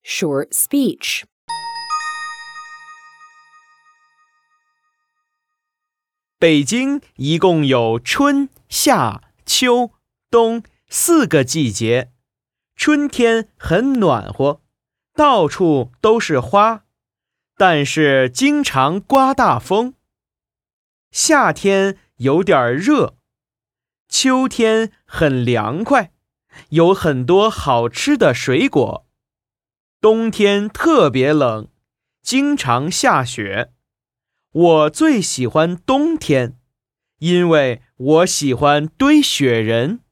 short speech. 北京一共有春、夏、秋、冬4个季节。春天很暖和，到处都是花，但是经常刮大风。夏天有点热，秋天很凉快，有很多好吃的水果。冬天特别冷，经常下雪。我最喜欢冬天，因为我喜欢堆雪人。